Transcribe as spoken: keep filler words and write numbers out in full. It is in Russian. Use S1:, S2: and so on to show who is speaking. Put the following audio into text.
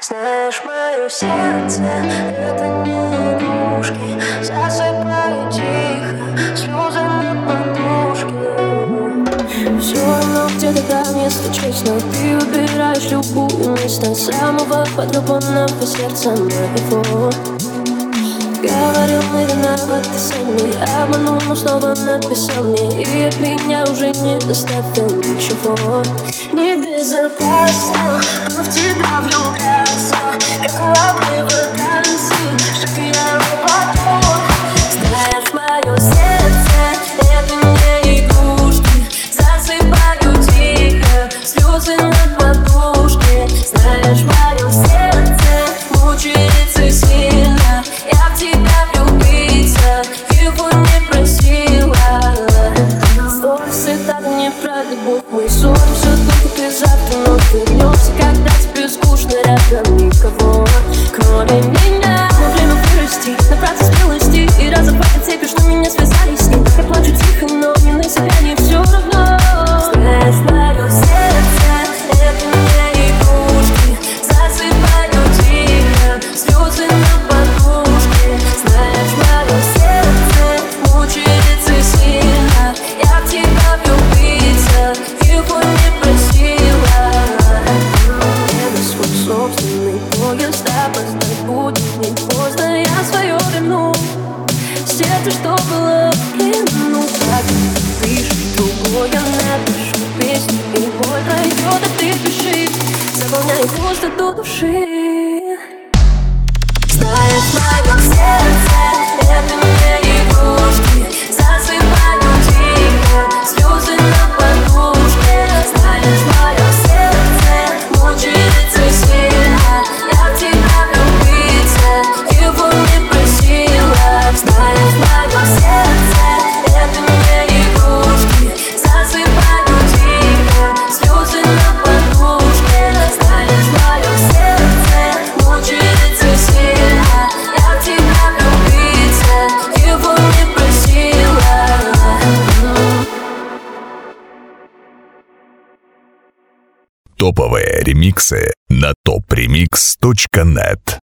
S1: Знаешь, мое сердце — это не игрушки. Засыпаю тихо, слезы на подушке. Все равно где-то там я случусь, но ты выбираешь любую место самого потрепанного сердца моего. Говорил, мы виноваты сами, обманул, но снова написал мне, и от меня уже не оставил ничего. Небезопасно, но в тебя влюбляться, как лавы вакансии, что я упаду. Знаешь, мое сердце — это не игрушки. Засыпаю тихо, слезы на подушке. Знаешь, мое сердце мучается сильно. Я в тебя влюбиться его не просила. Стой, так не про любовь, мы ссоримся только и завтра, но вернемся, когда тебе скучно, рядом никого, кроме меня. Но время вырасти, набраться смелости и разорвать цепи, что меня связали с ним. Я плачу тихо, но не на себя, не все равно. Знаешь, мое сердце — это не игрушки. Засыпаю тихо, слезы на подушке. Знаешь, мое сердце мучается сильно. Я в тебя влюбиться его не просила. Это свой собственный поезд, опоздать будет не поздно. Я свое верну, сердце, что было в плену. Как ты пишешь, другое напишу песню, и боль пройдет, а ты пиши, заполняй просто до души. Знаешь, мое сердце — это не игрушки. Засыпаю тихо, слезы на подушке. Знаешь, мое сердце мучается сильно. Я в тебя влюбиться его не просила. Знаешь, мое сердце — это не игрушки. Засыпаю тихо, слезы на подушке. Знаешь, мое сердце мучается сильно. Я в тебя влюбиться его не просила.
S2: Топовые ремиксы на топ ремикс точка нет.